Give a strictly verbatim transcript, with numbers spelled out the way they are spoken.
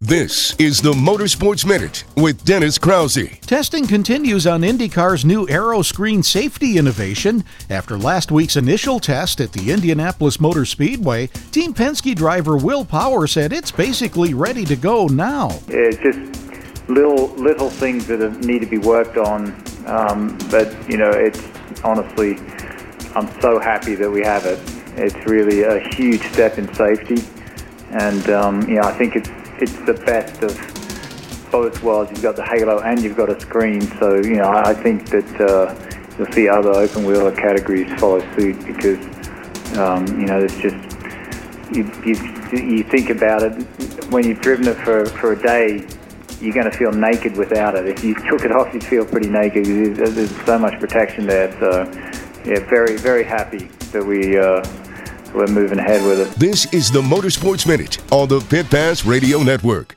This is the Motorsports Minute with Dennis Krause. Testing continues on IndyCar's new Aero Screen safety innovation. After last week's initial test at the Indianapolis Motor Speedway, Team Penske driver Will Power said it's basically ready to go now. It's just little little things that need to be worked on, um, but you know, it's honestly, I'm so happy that we have it. It's really a huge step in safety, and um, you know, I think it's it's the best of both worlds. You've got the halo and you've got a screen, so you know, I think that uh, you'll see other open wheeler categories follow suit because um, you know, it's just you, you you think about it when you've driven it for for a day. You're going to feel naked without it. If you took it off, you'd feel pretty naked. There's so much protection there. So, yeah, very, very happy that we, uh, we're moving ahead with it. This is the Motorsports Minute on the Pit Pass Radio Network.